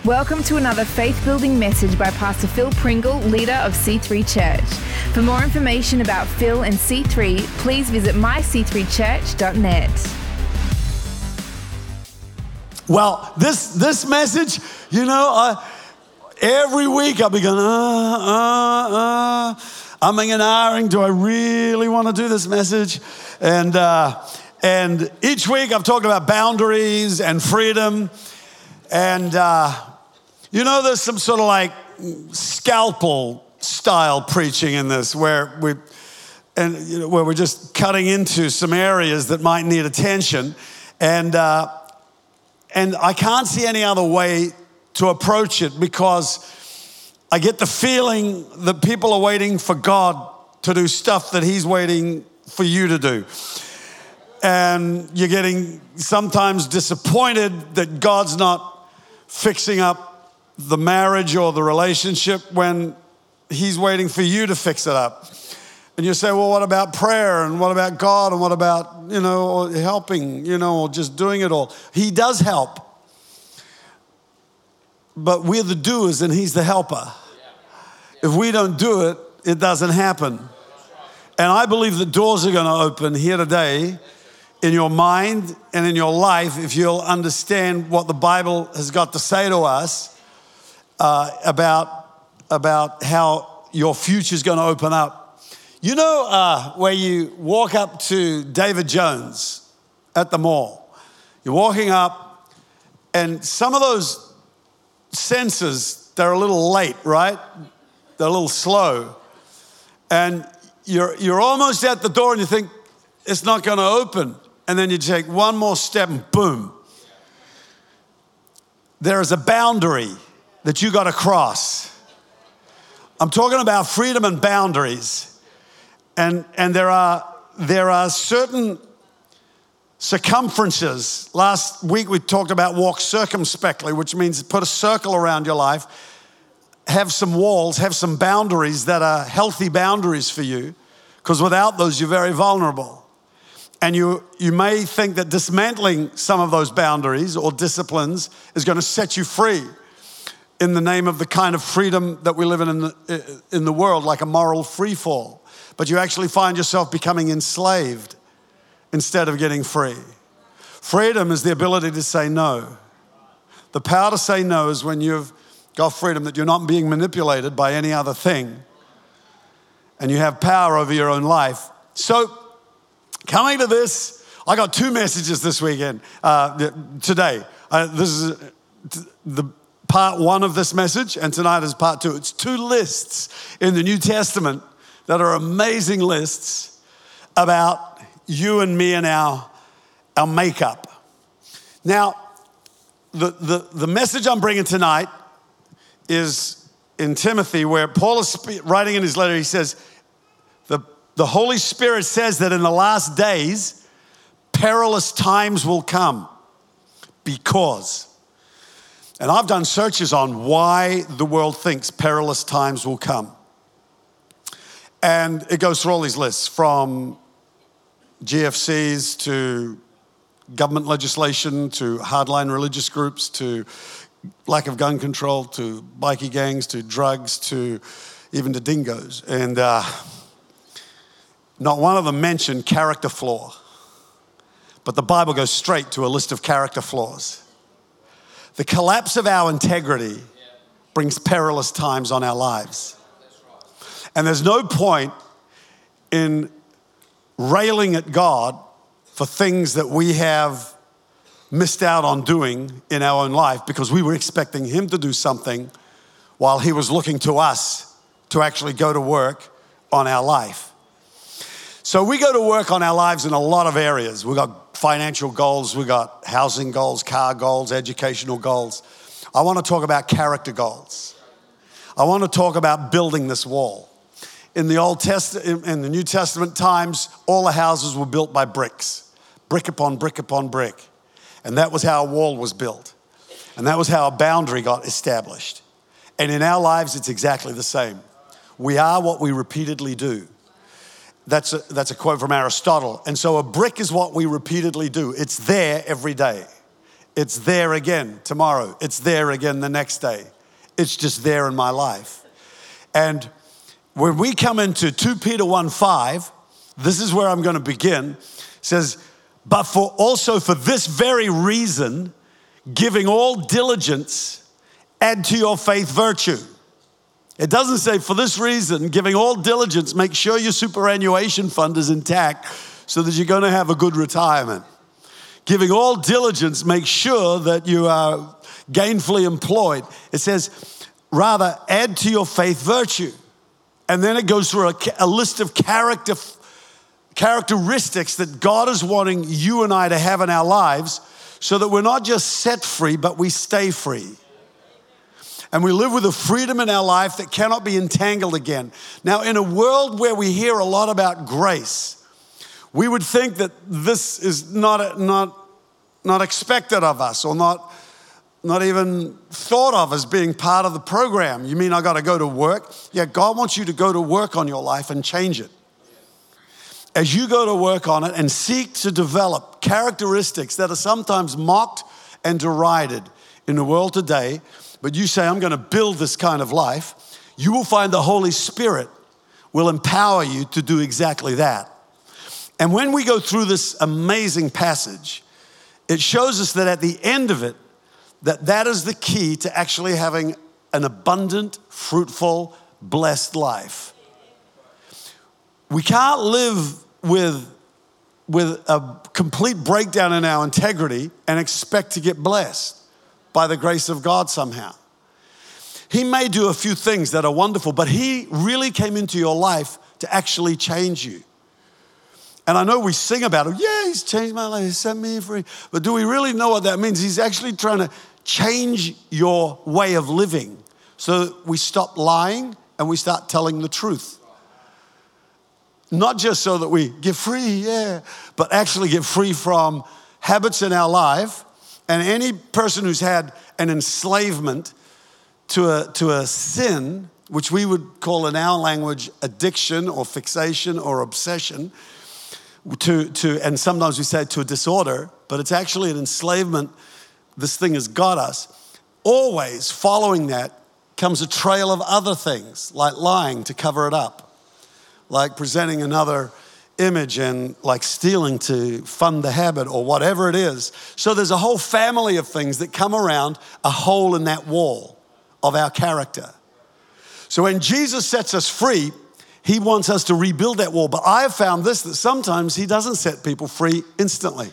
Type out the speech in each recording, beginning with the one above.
Welcome to another faith-building message by Pastor Phil Pringle, leader of C3 Church. For more information about Phil and C3, please visit myc3church.net. Well, this message, every week I'll be going, umming and ahhing, do I really want to do this message? And each week I've talked about boundaries and freedom. And, there's some sort of like scalpel style preaching in this where we're just cutting into some areas that might need attention. And I can't see any other way to approach it because I get the feeling that people are waiting for God to do stuff that He's waiting for you to do. And you're getting sometimes disappointed that God's not fixing up the marriage or the relationship when He's waiting for you to fix it up. And you say, well, what about prayer? And what about God? And what about, helping, or just doing it all? He does help. But we're the doers and He's the helper. If we don't do it, it doesn't happen. And I believe the doors are going to open here today in your mind and in your life if you'll understand what the Bible has got to say to us about how your future is going to open up. Where you walk up to David Jones at the mall, you're walking up and some of those senses, they're a little late, right? They're a little slow. And you're almost at the door and you think it's not going to open. And then you take one more step and boom. There is a boundary that you got to cross. I'm talking about freedom and boundaries. And there are certain circumferences. Last week we talked about walk circumspectly, which means put a circle around your life, have some walls, have some boundaries that are healthy boundaries for you, because without those you're very vulnerable. And you may think that dismantling some of those boundaries or disciplines is going to set you free in the name of the kind of freedom that we live in the world, like a moral free fall. But you actually find yourself becoming enslaved instead of getting free. Freedom is the ability to say no. The power to say no is when you've got freedom, that you're not being manipulated by any other thing. And you have power over your own life. So, coming to this, I got two messages this weekend, today. This is the part one of this message, and tonight is part two. It's two lists in the New Testament that are amazing lists about you and me and our makeup. Now, the message I'm bringing tonight is in Timothy, where Paul is writing in his letter. He says, the Holy Spirit says that in the last days, perilous times will come because. And I've done searches on why the world thinks perilous times will come. And it goes through all these lists, from GFCs to government legislation to hardline religious groups to lack of gun control to bikie gangs to drugs to even to dingoes. And not one of them mentioned character flaw. But the Bible goes straight to a list of character flaws. The collapse of our integrity brings perilous times on our lives. And there's no point in railing at God for things that we have missed out on doing in our own life because we were expecting Him to do something while He was looking to us to actually go to work on our life. So we go to work on our lives in a lot of areas. We've got financial goals, we've got housing goals, car goals, educational goals. I want to talk about character goals. I want to talk about building this wall. In the New Testament times, all the houses were built by bricks, brick upon brick upon brick. And that was how a wall was built. And that was how a boundary got established. And in our lives, it's exactly the same. We are what we repeatedly do. That's a quote from Aristotle. And so a brick is what we repeatedly do. It's there every day. it's there again tomorrow. It's there again the next day. It's just there in my life. And when we come into 2 Peter 1:5, this is where I'm going to begin. It says, but also for this very reason, giving all diligence, add to your faith virtue. It doesn't say for this reason, giving all diligence, make sure your superannuation fund is intact so that you're going to have a good retirement. Giving all diligence, make sure that you are gainfully employed. It says, rather, add to your faith virtue. And then it goes through a list of characteristics that God is wanting you and I to have in our lives so that we're not just set free, but we stay free. And we live with a freedom in our life that cannot be entangled again. Now, in a world where we hear a lot about grace, we would think that this is not expected of us or not even thought of as being part of the program. You mean I got to go to work? Yeah, God wants you to go to work on your life and change it. As you go to work on it and seek to develop characteristics that are sometimes mocked and derided in the world today, but you say, I'm going to build this kind of life, you will find the Holy Spirit will empower you to do exactly that. And when we go through this amazing passage, it shows us that at the end of it, that is the key to actually having an abundant, fruitful, blessed life. We can't live with a complete breakdown in our integrity and expect to get blessed by the grace of God somehow. He may do a few things that are wonderful, but he really came into your life to actually change you. And I know we sing about it. Yeah, he's changed my life. He set me free. But do we really know what that means? He's actually trying to change your way of living so that we stop lying and we start telling the truth. Not just so that we get free, but actually get free from habits in our life. And any person who's had an enslavement to a sin, which we would call in our language addiction or fixation or obsession, and sometimes we say to a disorder, but it's actually an enslavement. This thing has got us. Always following that comes a trail of other things, like lying to cover it up, like presenting another image and like stealing to fund the habit or whatever it is. So there's a whole family of things that come around a hole in that wall of our character. So when Jesus sets us free, he wants us to rebuild that wall. But I have found this, that sometimes he doesn't set people free instantly.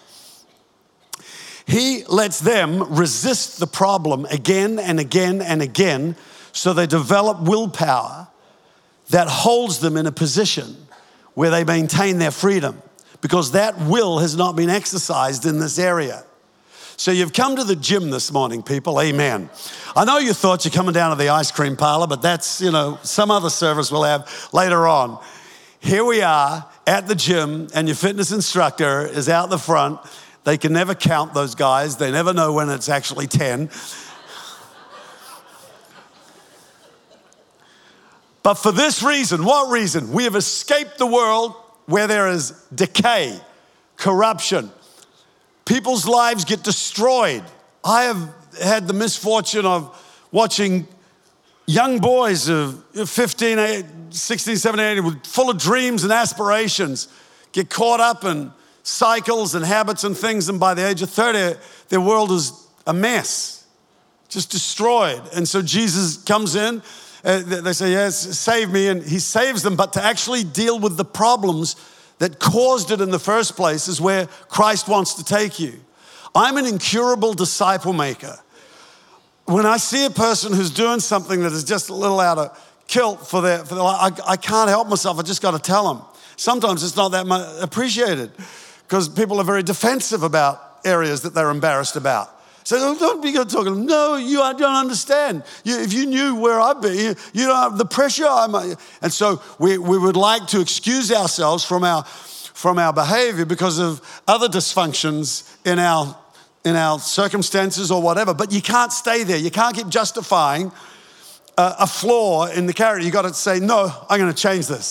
He lets them resist the problem again and again and again so they develop willpower that holds them in a position where they maintain their freedom because that will has not been exercised in this area. So you've come to the gym this morning, people. Amen. I know you thought you're coming down to the ice cream parlor, but that's, some other service we'll have later on. Here we are at the gym, and your fitness instructor is out the front. They can never count those guys. They never know when it's actually 10. But for this reason, what reason? We have escaped the world where there is decay, corruption. People's lives get destroyed. I have had the misfortune of watching young boys of 15, 16, 17, 18, full of dreams and aspirations, get caught up in cycles and habits and things, and by the age of 30, their world is a mess, just destroyed. And so Jesus comes in, they say, yes, save me, and he saves them, but to actually deal with the problems that caused it in the first place is where Christ wants to take you. I'm an incurable disciple maker. When I see a person who's doing something that is just a little out of kilt for their life, I can't help myself. I just got to tell them. Sometimes it's not that much appreciated because people are very defensive about areas that they're embarrassed about. So don't be good talking. No, you don't understand. If you knew where I'd be, you don't have the pressure. And so we would like to excuse ourselves from our behavior because of other dysfunctions in our circumstances or whatever. But you can't stay there. You can't keep justifying a flaw in the character. You got to say, no, I'm going to change this.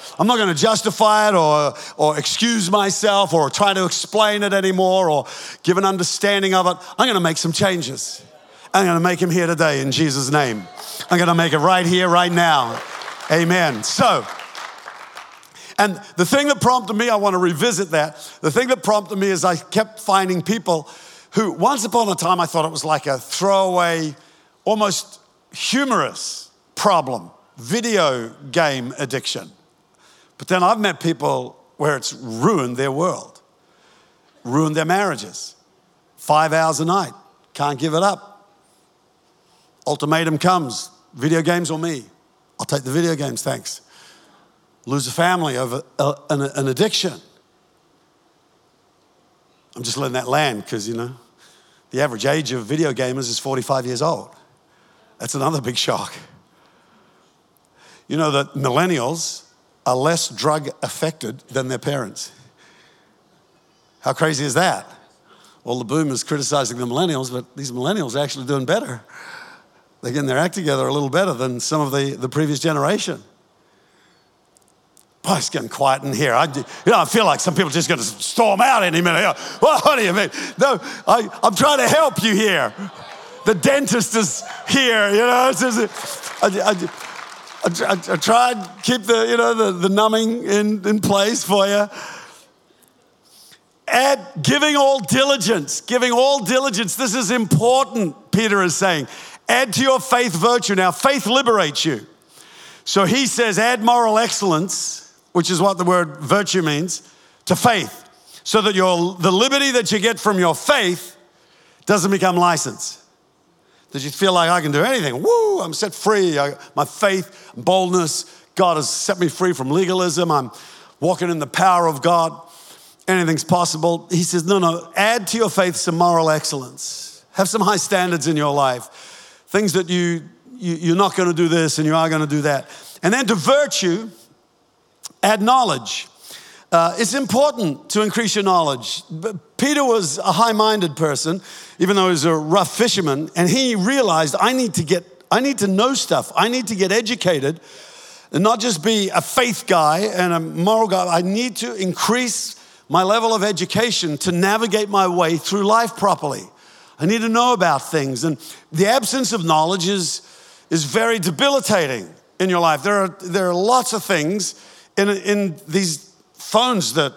to justify it or excuse myself or try to explain it anymore or give an understanding of it. I'm going to make some changes. I'm going to make them here today in Jesus' name. I'm going to make it right here, right now. Amen. So, and the thing that prompted me, I want to revisit that. The thing that prompted me is I kept finding people who, once upon a time, I thought it was like a throwaway, almost humorous problem, video game addiction. But then I've met people where it's ruined their world, ruined their marriages. 5 hours a night, can't give it up. Ultimatum comes, video games or me. I'll take the video games, thanks. Lose a family over an addiction. I'm just letting that land because, the average age of video gamers is 45 years old. That's another big shock. You know that millennials are less drug affected than their parents. How crazy is that? Well, the boomers criticizing the millennials, but these millennials are actually doing better. They're getting their act together a little better than some of the previous generation. Boy, it's getting quiet in here. I feel like some people are just going to storm out any minute. Well, what do you mean? No, I'm trying to help you here. The dentist is here, I tried to keep the numbing in place for you. Add giving all diligence. This is important, Peter is saying. Add to your faith virtue. Now, faith liberates you. So he says, add moral excellence, which is what the word virtue means, to faith, so that the liberty that you get from your faith doesn't become license. That you feel like I can do anything. Woo, I'm set free. My faith, boldness, God has set me free from legalism. I'm walking in the power of God. Anything's possible. He says, no, add to your faith some moral excellence. Have some high standards in your life. Things that you're not going to do this and you are going to do that. And then to virtue, add knowledge. It's important to increase your knowledge. Peter was a high-minded person, even though he was a rough fisherman, and he realized I need to know stuff. I need to get educated and not just be a faith guy and a moral guy. I need to increase my level of education to navigate my way through life properly. I need to know about things. And the absence of knowledge is very debilitating in your life. There are lots of things in these phones that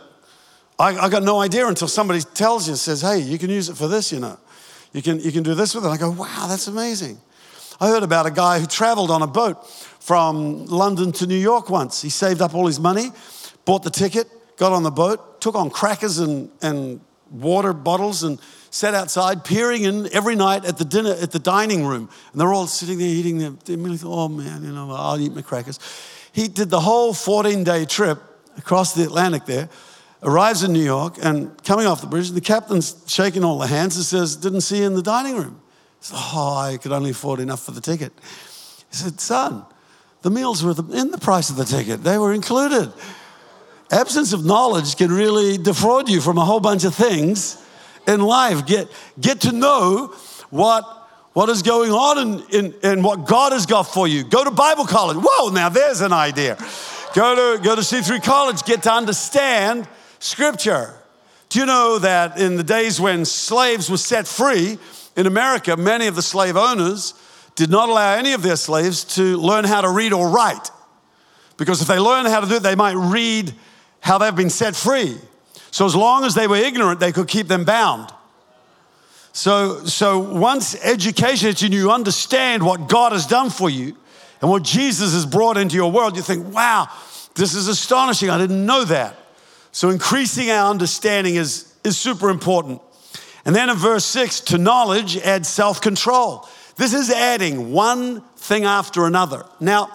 I got no idea until somebody tells you, says, hey, you can use it for this, You can do this with it. I go, wow, that's amazing. I heard about a guy who traveled on a boat from London to New York once. He saved up all his money, bought the ticket, got on the boat, took on crackers and water bottles and sat outside peering in every night at the dining room. And they're all sitting there eating them. Oh man, I'll eat my crackers. He did the whole 14-day trip across the Atlantic there, arrives in New York, and coming off the bridge, the captain's shaking all the hands and says, didn't see you in the dining room. He said, I could only afford enough for the ticket. He said, son, the meals were in the price of the ticket. They were included. Absence of knowledge can really defraud you from a whole bunch of things in life. Get to know what is going on in what God has got for you. Go to Bible college. Whoa, now there's an idea. Go to C3 College, get to understand Scripture. Do you know that in the days when slaves were set free in America, many of the slave owners did not allow any of their slaves to learn how to read or write? Because if they learn how to do it, they might read how they've been set free. So as long as they were ignorant, they could keep them bound. So once education, you understand what God has done for you and what Jesus has brought into your world, you think, wow, this is astonishing. I didn't know that. So increasing our understanding is super important. And then in verse 6, to knowledge, add self-control. This is adding one thing after another. Now,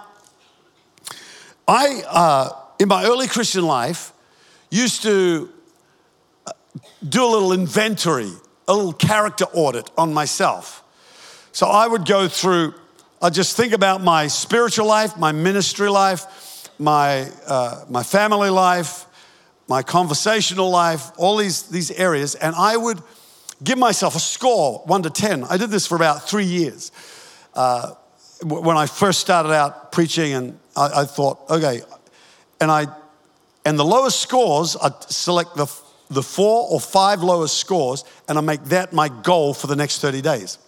I, in my early Christian life, used to do a little inventory, a little character audit on myself. So I would go through, I'd just think about my spiritual life, my ministry life, my family life, my conversational life, all these areas, and I would give myself a score, 1 to 10. I did this for about 3 years. When I first started out preaching, and I thought, okay, And the lowest scores, I'd select the 4 or 5 lowest scores, and I make that my goal for the next 30 days.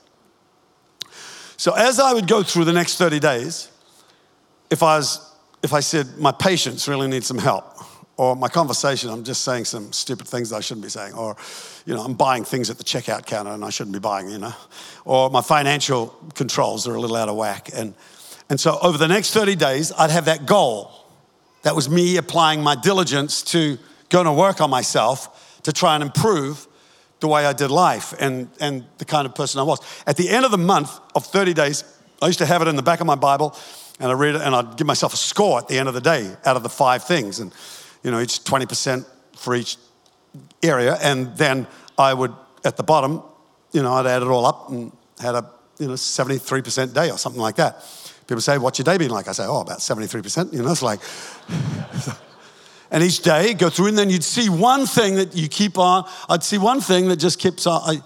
So as I would go through the next 30 days, if I said my patience really needs some help, or my conversation, I'm just saying some stupid things that I shouldn't be saying, or I'm buying things at the checkout counter and I shouldn't be buying, or my financial controls are a little out of whack. And so over the next 30 days, I'd have that goal. That was me applying my diligence to go to work on myself to try and improve the way I did life and the kind of person I was. At the end of the month of 30 days, I used to have it in the back of my Bible, and I read it, and I'd give myself a score at the end of the day out of the 5 things. And, each 20% for each area. And then I would, at the bottom, I'd add it all up and had a, 73% day or something like that. People say, what's your day been like? I say, about 73%. It's like... And each day, go through, and then you'd see one thing that you keep on. I'd see one thing that just kept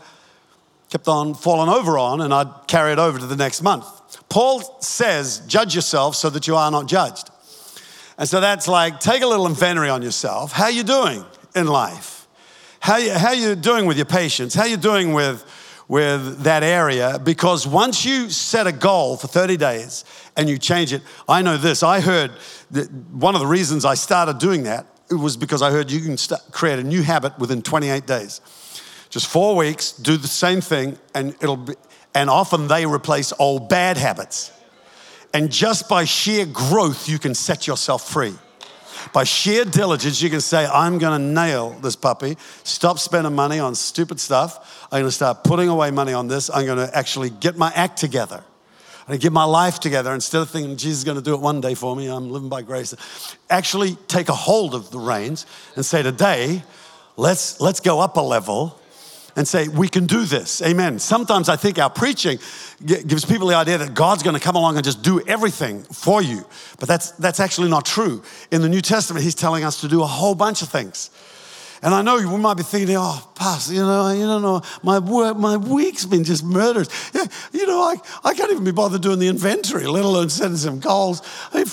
on falling over on, and I'd carry it over to the next month. Paul says, judge yourself so that you are not judged. And so that's like, take a little inventory on yourself. How you doing in life? How you doing with your patience? How you doing with that area? Because once you set a goal for 30 days and you change it, I know this. I heard that one of the reasons I started doing that, it was because I heard you can create a new habit within 28 days. Just 4 weeks, do the same thing, and often they replace old bad habits. And just by sheer growth, you can set yourself free. By sheer diligence, you can say, I'm going to nail this puppy. Stop spending money on stupid stuff. I'm going to start putting away money on this. I'm going to actually get my act together. I'm going to get my life together. Instead of thinking, Jesus is going to do it one day for me, I'm living by grace. Actually take a hold of the reins and say, today, let's go up a level and say, we can do this. Amen. Sometimes I think our preaching gives people the idea that God's going to come along and just do everything for you. But that's actually not true. In the New Testament, he's telling us to do a whole bunch of things. And I know you might be thinking, Pastor, you don't know, my week's been just murdered. Yeah, I can't even be bothered doing the inventory, let alone setting some goals.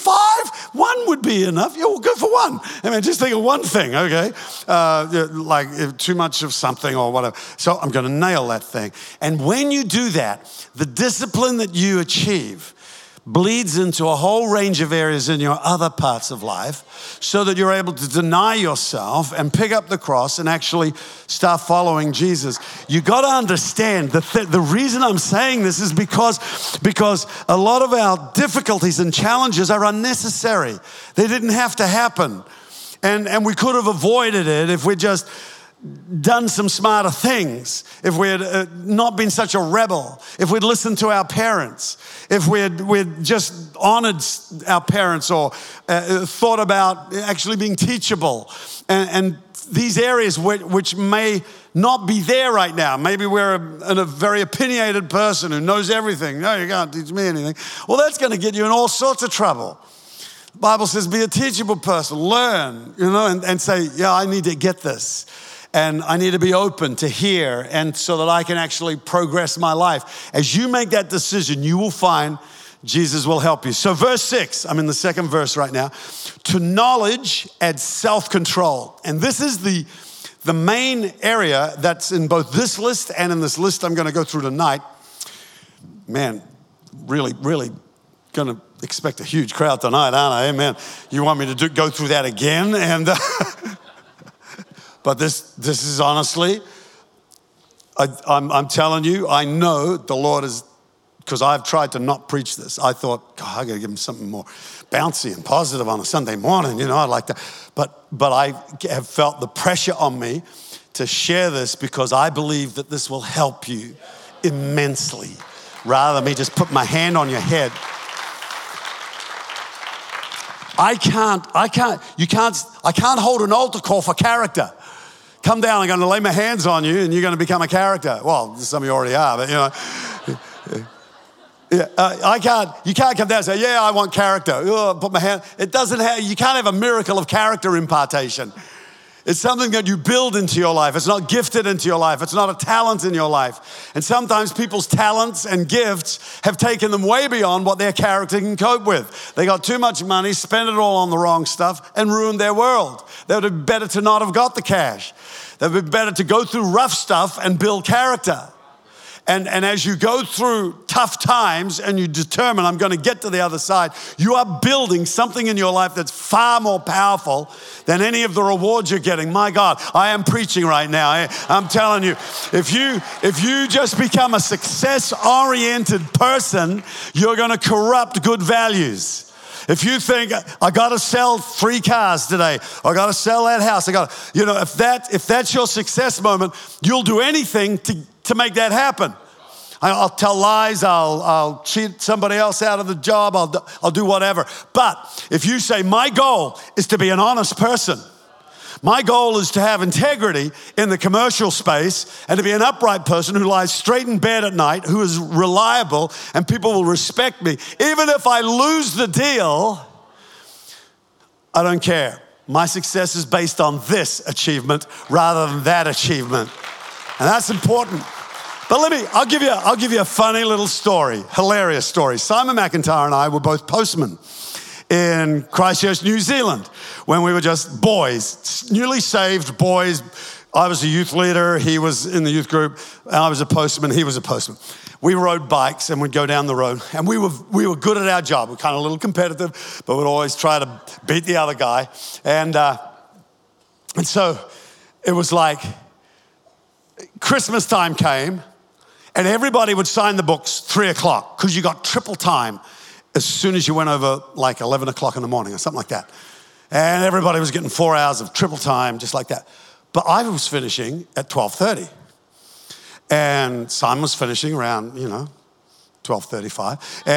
1 would be enough. Yeah, we'll go for 1. Just think of one thing, okay? Like too much of something or whatever. So I'm going to nail that thing. And when you do that, the discipline that you achieve bleeds into a whole range of areas in your other parts of life so that you're able to deny yourself and pick up the cross and actually start following Jesus. You got to understand the reason I'm saying this is because a lot of our difficulties and challenges are unnecessary. They didn't have to happen. And we could have avoided it if we just done some smarter things, if we had not been such a rebel, if we'd listened to our parents, if we'd just honored our parents or thought about actually being teachable. And these areas which may not be there right now. Maybe we're a very opinionated person who knows everything. No, you can't teach me anything. Well, that's going to get you in all sorts of trouble. The Bible says be a teachable person, learn, and say, yeah, I need to get this. And I need to be open to hear, and so that I can actually progress my life. As you make that decision, you will find Jesus will help you. So verse 6, I'm in the second verse right now. To knowledge adds self-control. And this is the main area that's in both this list and in this list I'm going to go through tonight. Man, really, really going to expect a huge crowd tonight, aren't I? Amen. You want me to go through that again? And... But this is honestly, I'm telling you, I know the Lord is, because I've tried to not preach this. I thought, God, I got to give him something more bouncy and positive on a Sunday morning. I like that. But I have felt the pressure on me to share this because I believe that this will help you immensely, rather than me just put my hand on your head. I can't hold an altar call for character. Come down, I'm going to lay my hands on you and you're going to become a character. Well, some of you already are, but you can't come down and say, yeah, I want character. Put my hand. You can't have a miracle of character impartation. It's something that you build into your life. It's not gifted into your life. It's not a talent in your life. And sometimes people's talents and gifts have taken them way beyond what their character can cope with. They got too much money, spent it all on the wrong stuff, and ruined their world. They would have been better to not have got the cash. They would be better to go through rough stuff and build character. And as you go through tough times and you determine, I'm going to get to the other side, you are building something in your life that's far more powerful than any of the rewards you're getting. My God, I am preaching right now. I'm telling you, if you just become a success-oriented person, you're going to corrupt good values. If you think, I got to sell 3 cars today, I got to sell that house, if that's your success moment, you'll do anything to make that happen. I'll tell lies, I'll cheat somebody else out of the job, I'll do whatever. But if you say, my goal is to be an honest person, my goal is to have integrity in the commercial space and to be an upright person who lies straight in bed at night, who is reliable, and people will respect me. Even if I lose the deal, I don't care. My success is based on this achievement rather than that achievement. And that's important. But I'll give you a funny little story, hilarious story. Simon McIntyre and I were both postmen in Christchurch, New Zealand, when we were just boys, newly saved boys. I was a youth leader, he was in the youth group, and I was a postman, he was a postman. We rode bikes and we'd go down the road, and we were good at our job. We were kind of a little competitive, but we'd always try to beat the other guy. And so it was like Christmas time came, and everybody would sign the books 3 o'clock because you got triple time as soon as you went over like 11 o'clock in the morning or something like that. And everybody was getting 4 hours of triple time, just like that. But I was finishing at 12:30. And Simon was finishing around, 12:35.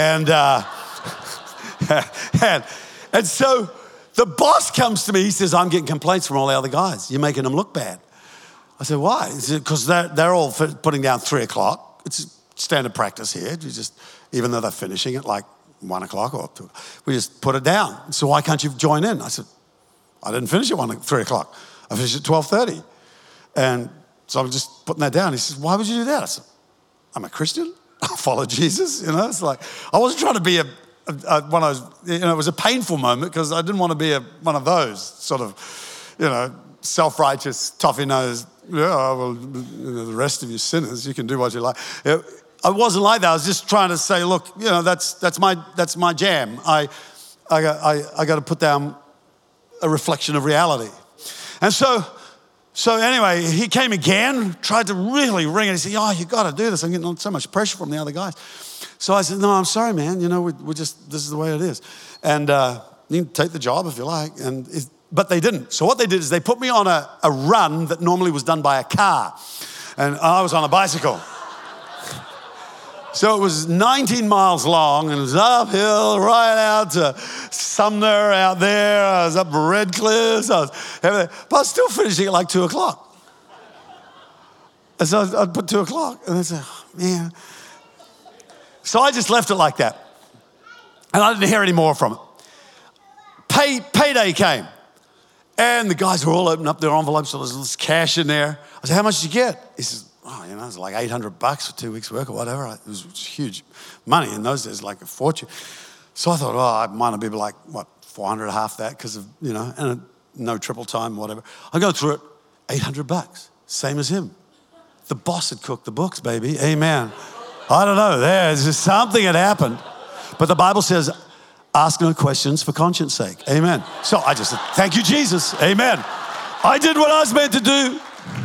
And so the boss comes to me, he says, I'm getting complaints from all the other guys. You're making them look bad. I said, why? He said, because they're all putting down 3 o'clock. It's standard practice here. You just, even though they're finishing at like 1 o'clock or 2, we just put it down. So why can't you join in? I said, I didn't finish at 3 o'clock. I finished at 12:30. And so I'm just putting that down. He says, why would you do that? I said, I'm a Christian. I follow Jesus. It's like, I wasn't trying to be one of those, it was a painful moment because I didn't want to be one of those sort of, self-righteous, toffee-nosed, the rest of you sinners, you can do what you like. I wasn't like that. I was just trying to say, look, that's my jam. I got to put down a reflection of reality. And so anyway, he came again, tried to really ring it. He said, you got to do this. I'm getting so much pressure from the other guys. So I said, no, I'm sorry, man. This is the way it is. And you can take the job if you like. But they didn't. So what they did is they put me on a run that normally was done by a car. And I was on a bicycle. So it was 19 miles long, and it was uphill right out to Sumner out there. I was up Red Cliffs. But I was still finishing at like 2 o'clock. And so I'd put 2 o'clock, and I said, man. So I just left it like that. And I didn't hear any more from it. Payday came. And the guys were all opening up their envelopes, so there was this cash in there. I said, how much did you get? He says, it was like $800 for 2 weeks' work or whatever. It was huge money in those days, like a fortune. So I thought, I might be like, 400, half that, because of, and no triple time, whatever. I go through it, $800, same as him. The boss had cooked the books, baby. Amen. I don't know, there's just something had happened. But the Bible says, ask no questions for conscience sake. Amen. So I just said, thank you, Jesus. Amen. I did what I was meant to do.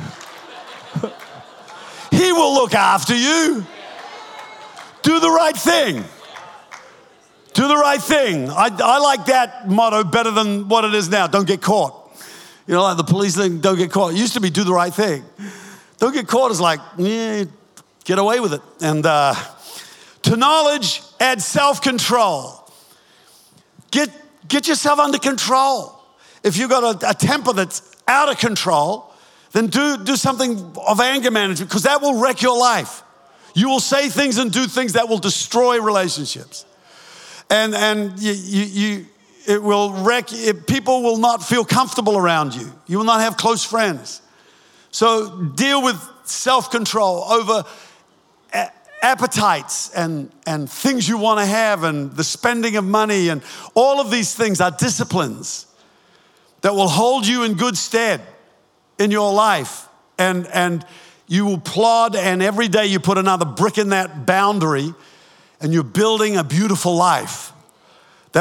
He will look after you. Do the right thing. Do the right thing. I like that motto better than what it is now. Don't get caught. Like the police thing, don't get caught. It used to be do the right thing. Don't get caught is like, get away with it. And to knowledge, add self-control. Get yourself under control. If you've got a temper that's out of control, then do something of anger management, because that will wreck your life. You will say things and do things that will destroy relationships. And It will wreck you. People will not feel comfortable around you. You will not have close friends. So deal with self-control over appetites and things you want to have and the spending of money, and all of these things are disciplines that will hold you in good stead in your life. And you will plod, and every day you put another brick in that boundary, and you're building a beautiful life that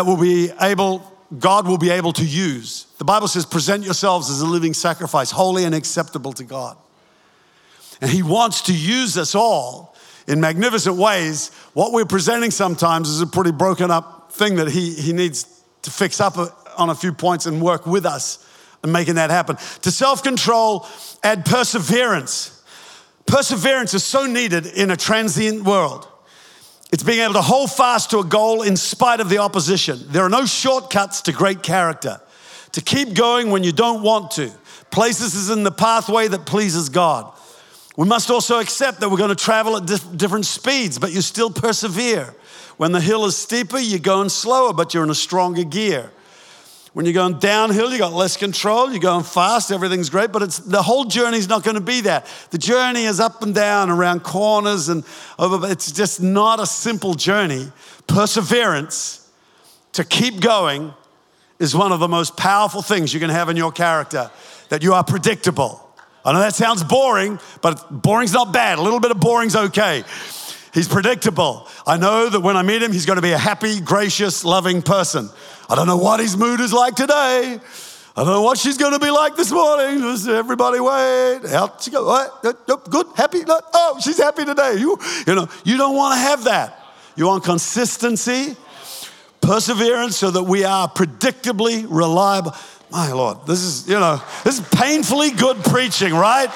God will be able to use. The Bible says, present yourselves as a living sacrifice, holy and acceptable to God. And He wants to use us all in magnificent ways. What we're presenting sometimes is a pretty broken up thing that He needs to fix up on a few points and work with us in making that happen. To self-control, add perseverance. Perseverance is so needed in a transient world. It's being able to hold fast to a goal in spite of the opposition. There are no shortcuts to great character. To keep going when you don't want to. Places us in the pathway that pleases God. We must also accept that we're going to travel at different speeds, but you still persevere. When the hill is steeper, you're going slower, but you're in a stronger gear. When you're going downhill, you got less control. You're going fast, everything's great, but the whole journey is not going to be that. The journey is up and down, around corners and over. It's just not a simple journey. Perseverance, to keep going, is one of the most powerful things you can have in your character. That you are predictable. I know that sounds boring, but boring's not bad. A little bit of boring's okay. He's predictable. I know that when I meet him, he's going to be a happy, gracious, loving person. I don't know what his mood is like today. I don't know what she's going to be like this morning. Just everybody wait. Out she goes. What? Good, happy. Oh, she's happy today. You don't want to have that. You want consistency, perseverance, so that we are predictably reliable. My Lord, this is painfully good preaching, right?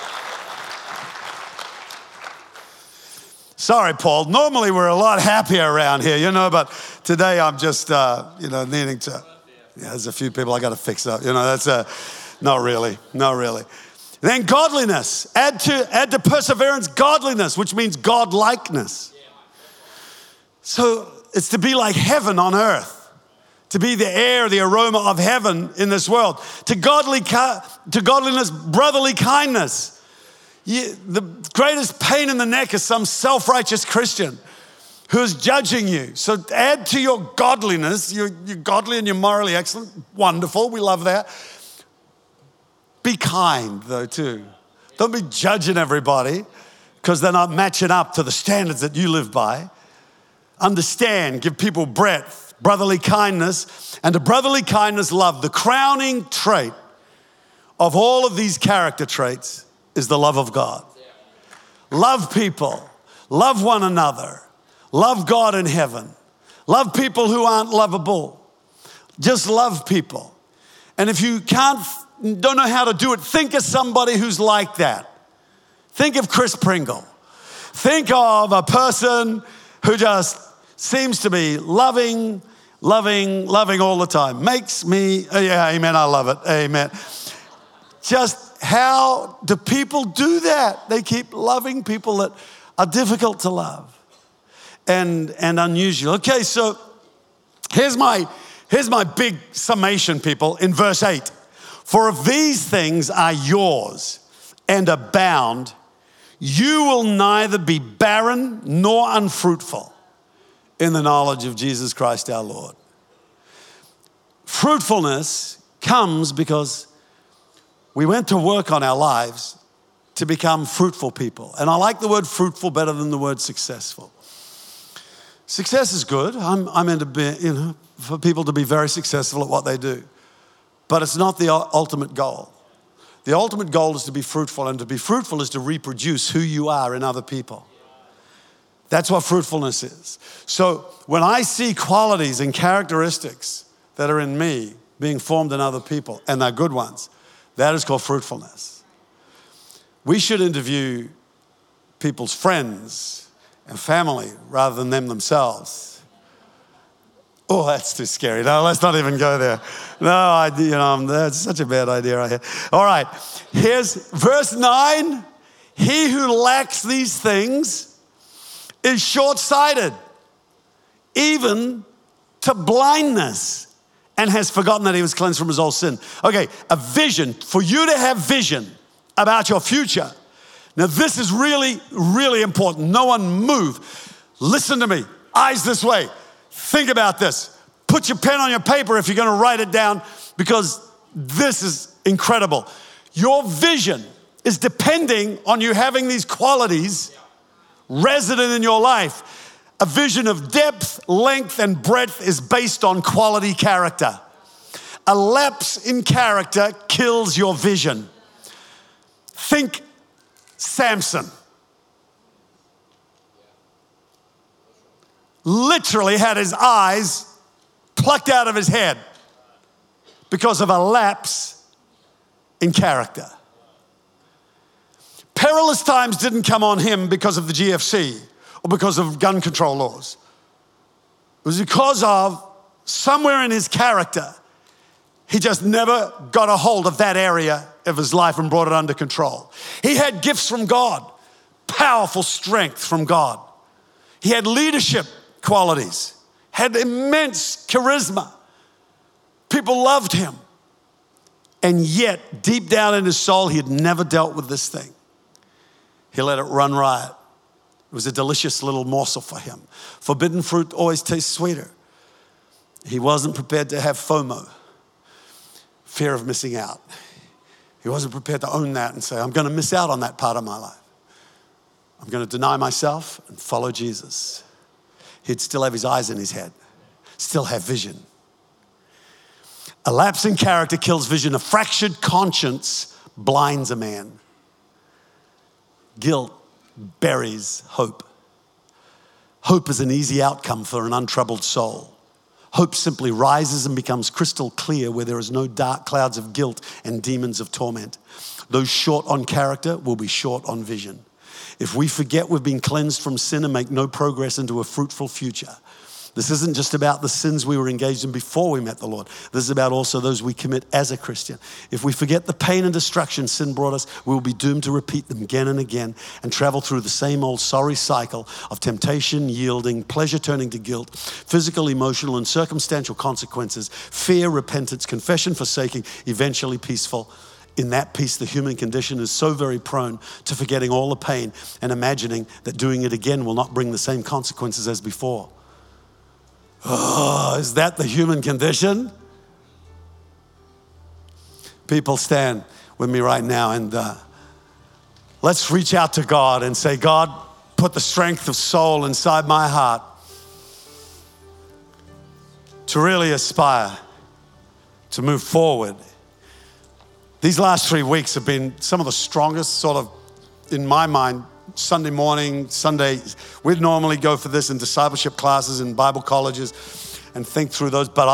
Sorry, Paul. Normally we're a lot happier around here, but today I'm just, needing to. Yeah, there's a few people I got to fix up. That's not really. Then godliness. Add to perseverance godliness, which means godlikeness. So it's to be like heaven on earth. To be the air, the aroma of heaven in this world. To godliness, brotherly kindness. The greatest pain in the neck is some self-righteous Christian who's judging you. So add to your godliness. You're godly and you're morally excellent. Wonderful. We love that. Be kind, though, too. Don't be judging everybody because they're not matching up to the standards that you live by. Understand. Give people breadth, brotherly kindness, and to brotherly kindness, love. The crowning trait of all of these character traits is the love of God. Love people. Love one another. Love God in heaven. Love people who aren't lovable. Just love people. And if you don't know how to do it, think of somebody who's like that. Think of Chris Pringle. Think of a person who just seems to be loving all the time. Makes me, yeah, amen, I love it, amen. Just how do people do that? They keep loving people that are difficult to love and unusual. Okay, so here's my big summation, people, in verse 8. For if these things are yours and abound, you will neither be barren nor unfruitful in the knowledge of Jesus Christ our Lord. Fruitfulness comes because we went to work on our lives to become fruitful people. And I like the word fruitful better than the word successful. Success is good. I'm into for people to be very successful at what they do. But it's not the ultimate goal. The ultimate goal is to be fruitful, and to be fruitful is to reproduce who you are in other people. That's what fruitfulness is. So when I see qualities and characteristics that are in me being formed in other people, and they're good ones, that is called fruitfulness. We should interview people's friends and family rather than them themselves. Oh, that's too scary. No, let's not even go there. No, that's such a bad idea right here. All right, here's verse 9. He who lacks these things is short-sighted, even to blindness, and has forgotten that he was cleansed from his old sin. Okay, a vision, for you to have vision about your future. Now this is really, really important. No one move. Listen to me, eyes this way. Think about this. Put your pen on your paper if you're gonna write it down, because this is incredible. Your vision is depending on you having these qualities resident in your life. A vision of depth, length, and breadth is based on quality character. A lapse in character kills your vision. Think Samson. Literally had his eyes plucked out of his head because of a lapse in character. Perilous times didn't come on him because of the GFC or because of gun control laws. It was because of somewhere in his character, he just never got a hold of that area of his life and brought it under control. He had gifts from God, powerful strength from God. He had leadership qualities, had immense charisma. People loved him. And yet, deep down in his soul, he had never dealt with this thing. He let it run riot. It was a delicious little morsel for him. Forbidden fruit always tastes sweeter. He wasn't prepared to have FOMO, fear of missing out. He wasn't prepared to own that and say, I'm going to miss out on that part of my life. I'm going to deny myself and follow Jesus. He'd still have his eyes in his head, still have vision. A lapse in character kills vision. A fractured conscience blinds a man. Guilt buries hope. Hope is an easy outcome for an untroubled soul. Hope simply rises and becomes crystal clear where there is no dark clouds of guilt and demons of torment. Those short on character will be short on vision. If we forget we've been cleansed from sin and make no progress into a fruitful future, this isn't just about the sins we were engaged in before we met the Lord. This is about also those we commit as a Christian. If we forget the pain and destruction sin brought us, we will be doomed to repeat them again and again and travel through the same old sorry cycle of temptation, yielding, pleasure turning to guilt, physical, emotional, and circumstantial consequences, fear, repentance, confession, forsaking, eventually peaceful. In that peace, the human condition is so very prone to forgetting all the pain and imagining that doing it again will not bring the same consequences as before. Oh, is that the human condition? People, stand with me right now and let's reach out to God and say, God, put the strength of soul inside my heart to really aspire to move forward. These last 3 weeks have been some of the strongest, sort of, in my mind. Sunday morning, Sunday, we'd normally go for this in discipleship classes in Bible colleges and think through those, but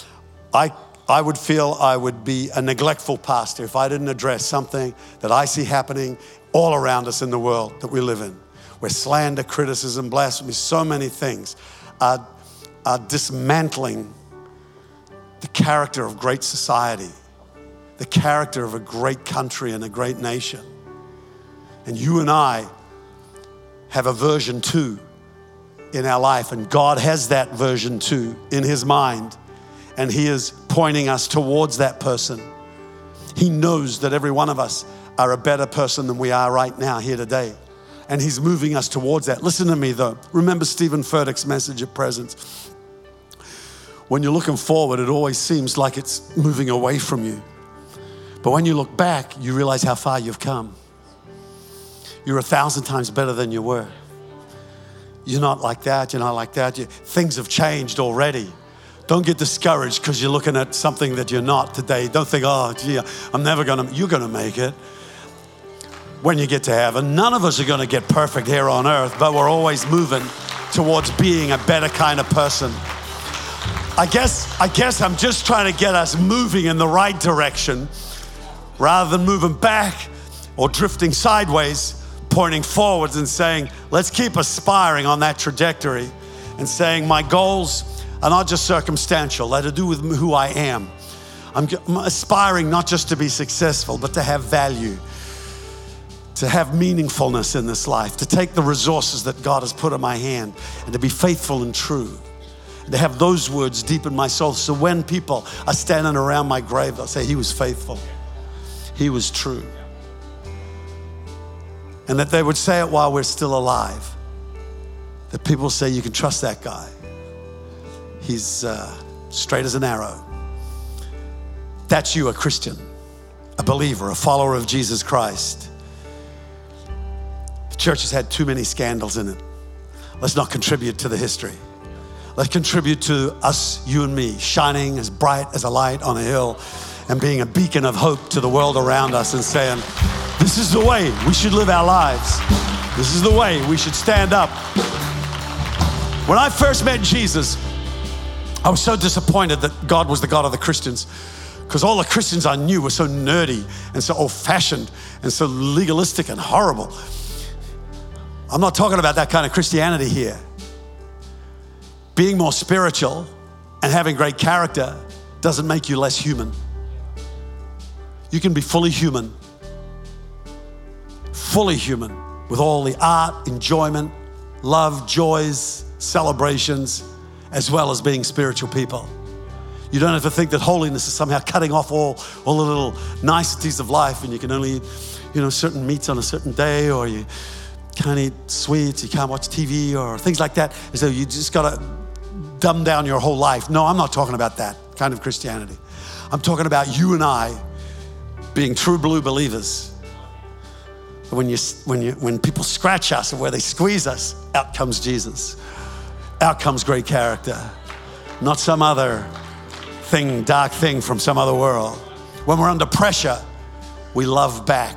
I would feel I would be a neglectful pastor if I didn't address something that I see happening all around us in the world that we live in, where slander, criticism, blasphemy, so many things are dismantling the character of great society, the character of a great country and a great nation. And you and I have a version 2 in our life, and God has that version 2 in his mind, and he is pointing us towards that person. He knows that every one of us are a better person than we are right now here today, and he's moving us towards that. Listen to me though. Remember Stephen Furtick's message at Presence. When you're looking forward, it always seems like it's moving away from you. But when you look back, you realize how far you've come. You're 1,000 times better than you were. You're not like that, you're not like that. Things have changed already. Don't get discouraged because you're looking at something that you're not today. Don't think, oh, gee, you're gonna make it. When you get to heaven, none of us are gonna get perfect here on earth, but we're always moving towards being a better kind of person. I guess I'm just trying to get us moving in the right direction rather than moving back or drifting sideways, pointing forwards and saying, let's keep aspiring on that trajectory and saying my goals are not just circumstantial, they're to do with who I am. I'm aspiring not just to be successful, but to have value, to have meaningfulness in this life, to take the resources that God has put in my hand and to be faithful and true to have those words deep in my soul. So when people are standing around my grave, they'll say, he was faithful. He was true. And that they would say it while we're still alive. That people say, you can trust that guy. He's straight as an arrow. That's you, a Christian, a believer, a follower of Jesus Christ. The church has had too many scandals in it. Let's not contribute to the history. Let's contribute to us, you and me, shining as bright as a light on a hill and being a beacon of hope to the world around us and saying, this is the way we should live our lives. This is the way we should stand up. When I first met Jesus, I was so disappointed that God was the God of the Christians, because all the Christians I knew were so nerdy and so old-fashioned and so legalistic and horrible. I'm not talking about that kind of Christianity here. Being more spiritual and having great character doesn't make you less human. You can be fully human with all the art, enjoyment, love, joys, celebrations, as well as being spiritual people. You don't have to think that holiness is somehow cutting off all the little niceties of life, and you can only eat, certain meats on a certain day, or you can't eat sweets, you can't watch TV or things like that. And so you just got to dumb down your whole life. No, I'm not talking about that kind of Christianity. I'm talking about you and I being true blue believers. When people scratch us or where they squeeze us, out comes Jesus. Out comes great character, not some other thing, dark thing from some other world. When we're under pressure, we love back.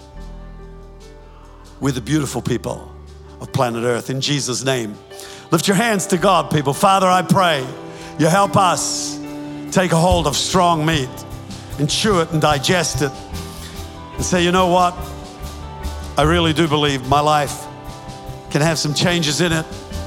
We're the beautiful people of planet Earth. In Jesus' name, lift your hands to God, people. Father, I pray you help us take a hold of strong meat and chew it and digest it and say, you know what? I really do believe my life can have some changes in it.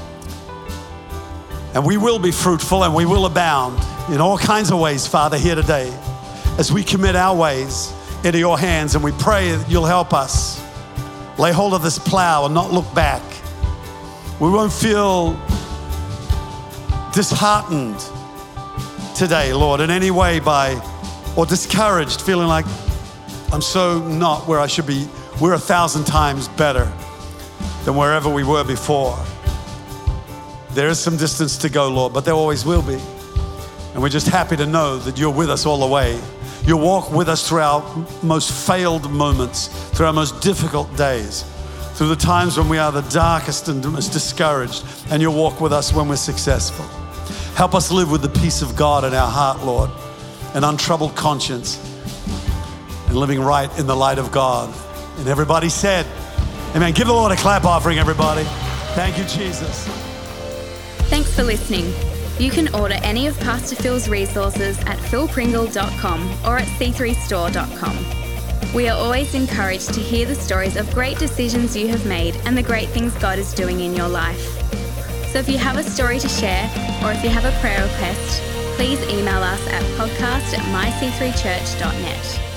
And we will be fruitful and we will abound in all kinds of ways, Father, here today, as we commit our ways into your hands, and we pray that you'll help us lay hold of this plow and not look back. We won't feel disheartened today, Lord, in any way or discouraged, feeling like I'm so not where I should be. We're 1,000 times better than wherever we were before. There is some distance to go, Lord, but there always will be. And we're just happy to know that you're with us all the way. You'll walk with us through our most failed moments, through our most difficult days, through the times when we are the darkest and most discouraged, and you'll walk with us when we're successful. Help us live with the peace of God in our heart, Lord, an untroubled conscience, and living right in the light of God. And everybody said, amen. Give the Lord a clap offering, everybody. Thank you, Jesus. Thanks for listening. You can order any of Pastor Phil's resources at philpringle.com or at c3store.com. We are always encouraged to hear the stories of great decisions you have made and the great things God is doing in your life. So if you have a story to share, or if you have a prayer request, please email us at podcast@myc3church.net.